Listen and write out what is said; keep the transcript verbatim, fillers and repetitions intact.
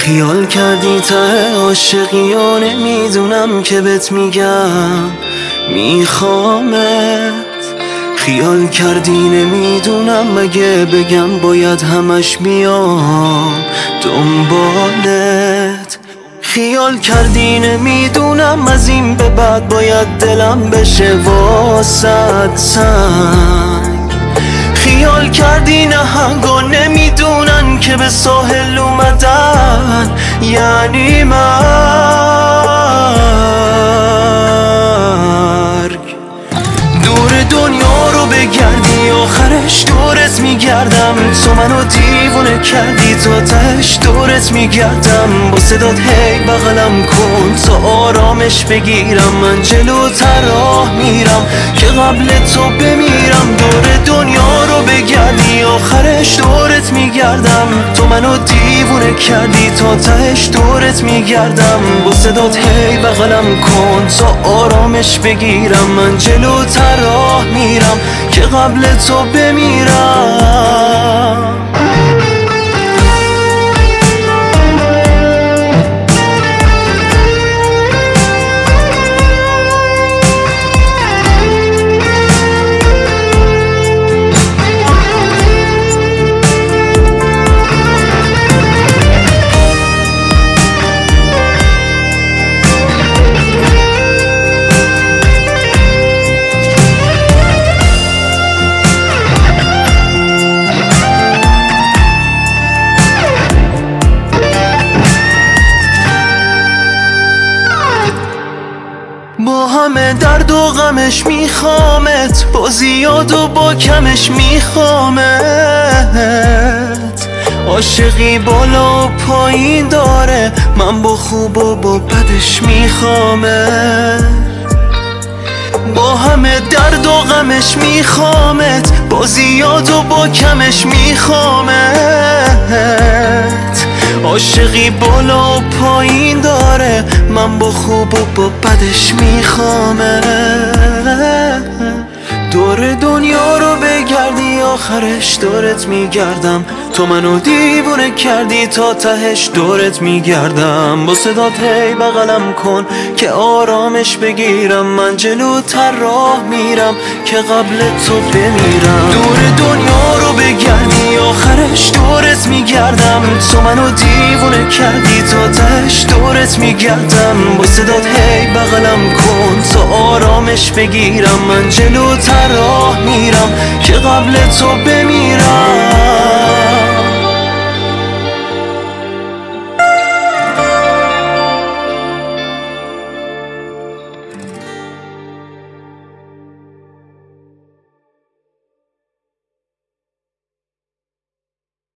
خیال کردی ته عاشقی و نمیدونم که بهت میگم میخوامت. خیال کردی نمیدونم مگه بگم باید همش بیام دنبالت. خیال کردی نمیدونم از این به بعد باید دلم بشه واسد سنگ. خیال کردی نهنگا نمیدونن که به ساحل اومدن یعنی مرگ. دور دنیا رو بگردی آخرش دورت میگردم. تو منو دیوونه کردی تا تهش دورت میگردم. با صدات هی بغلم کن تا آرامش بگیرم. من جلوتر راه میرم که قبل تو بمیرم. دور دنیا رو بگردی آخرش دورت میگردم. تو منو دیوونه کردی تا تهش دورت میگردم. با صدات هی بغلم کن تا آرامش بگیرم. من جلوتر راه میرم که قبل تو بمیرم. با همه درد و غمش میخوامت. با زیاد و با کمش میخوامت. عاشقی بالا و پایین داره. من با خوب و با بدش میخوامت. با همه درد و غمش میخوامت. با زیاد و با کمش میخوامت. عاشقی بالا و پایین داره. من با خوب و با بدش میخوامت. دور دنیا رو بگردی آخرش دورت میگردم. تو منو دیوونه کردی تا تهش دورت میگردم. با صدات هی بغلم کن که آرامش بگیرم. من جلوتر راه میرم که قبل تو بمیرم. دور دنیا رو بگردی آخرش دورت میگردم. تو منو دیوونه کردی تا تهش دورت میگردم. با صدات هی بغلم کن تا آرامش بگیرم. من جلوتر راه میرم که قبل تو بمیرم.